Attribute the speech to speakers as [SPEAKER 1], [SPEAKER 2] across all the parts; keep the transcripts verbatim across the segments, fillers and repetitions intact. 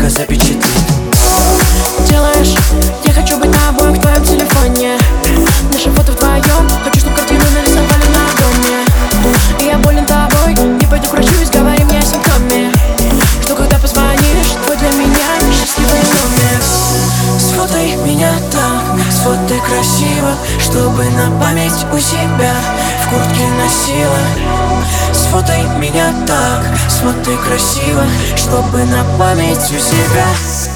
[SPEAKER 1] только запечатлеть.
[SPEAKER 2] Делаешь, я хочу быть тобой в твоем телефоне. Наши фото вдвоем, хочу, чтобы картину нарисовали на доме. И я болен тобой, не пойду к врачу и говори мне о симптоме. Что когда позвонишь, твой для меня счастливый номер.
[SPEAKER 1] Сфотай меня так, сфотай красиво, чтобы на память у себя в куртке носила. Сфотай меня так, сфотай красиво, чтобы на память у себя.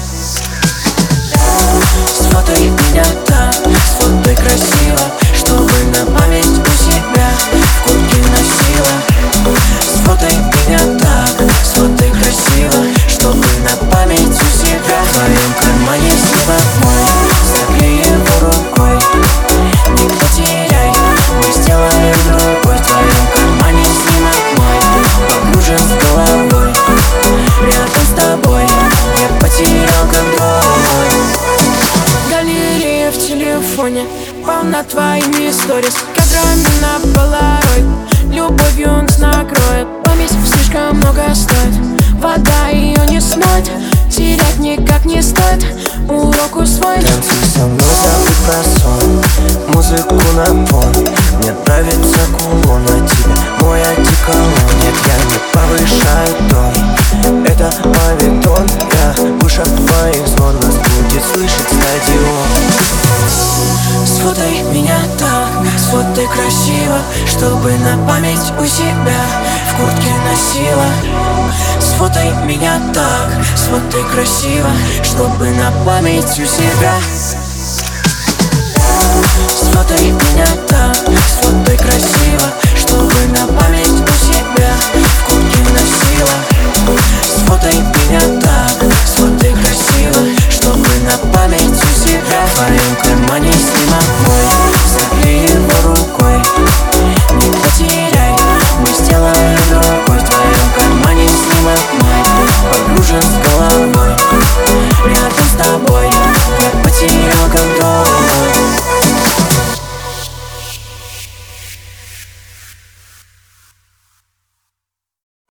[SPEAKER 1] Сфотай меня так, сфотай красиво, чтобы на память у себя в куртке носила. Сфотай меня так, сфотай красиво, чтобы на память у себя. В твоем кармане снимок мой, закрой его рукой, не потеряй, мы сделаем другой. В твоем кармане снимок мой, погружен с головой, рядом с тобой я потерял контроль.
[SPEAKER 2] Галерея в телефоне полна твоими сторис, кадрами на полароид, любовью нас накроет. Память слишком много стоит, вода ее не смоет, терять никак не стоит, урок усвоить.
[SPEAKER 1] Танцуй со мной, забудь про сон, музыку на фон. Мне нравится кулон на тебе, мой одеколон. Нет, я не повышаю тон, это павитон. Я выше твоих звон, нас будет слышать стадион. Сфотай меня так, сфотай красиво, чтобы на память у себя в куртке носила. Сфотай меня так, сфотай красиво, чтобы на память у себя. Сфотай меня так, сфотай красиво, чтобы на память у себя в куртке носила. Сфотай меня так,